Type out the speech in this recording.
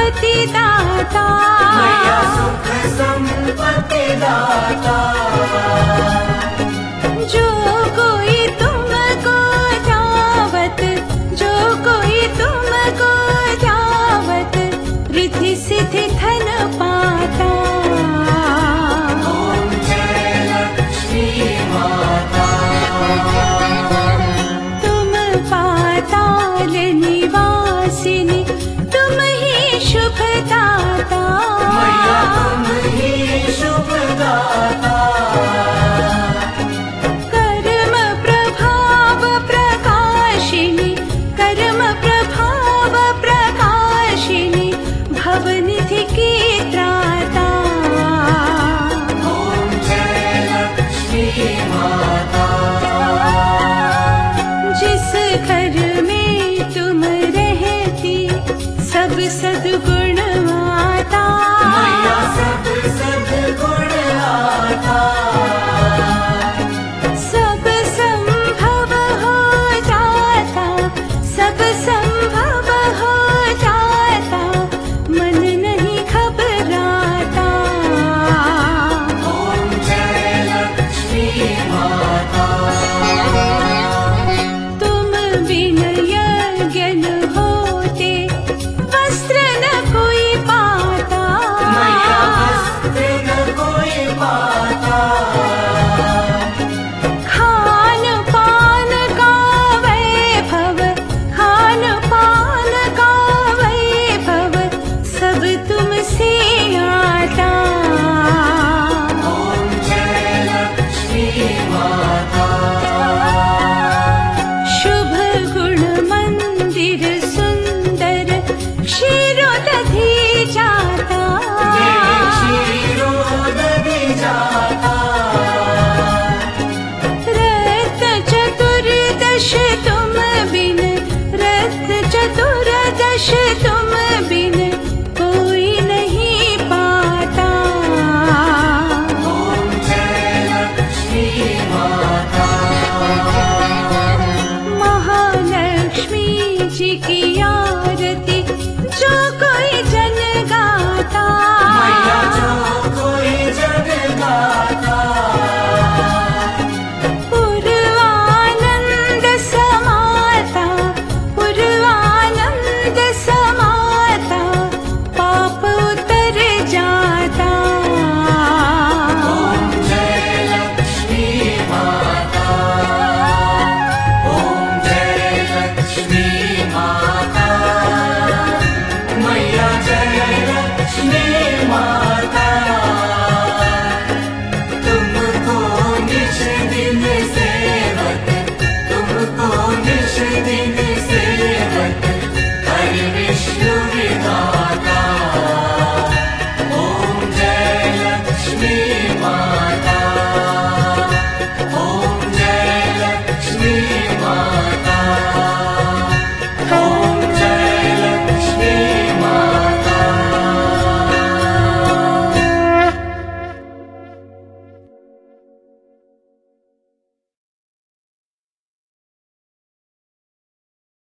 संपत्ति दाता, मैया सुख संपत्ति दाता। जो कोई तुमको जावत, जो कोई तुमको जावत, रिद्धि सिद्धि धन पाता। ओम जय लक्ष्मी माता। तुम पाताल निवासिनी, तुम ही शुभदाता, मैया तुम ही शुभदाता। कर्म प्रभाव प्रकाशिनी, कर्म प्रभाव प्रकाशिनी, भवनिधि की त्राता। ओम जय लक्ष्मी माता। जिस घर में तुम रहती, सब सद्गुण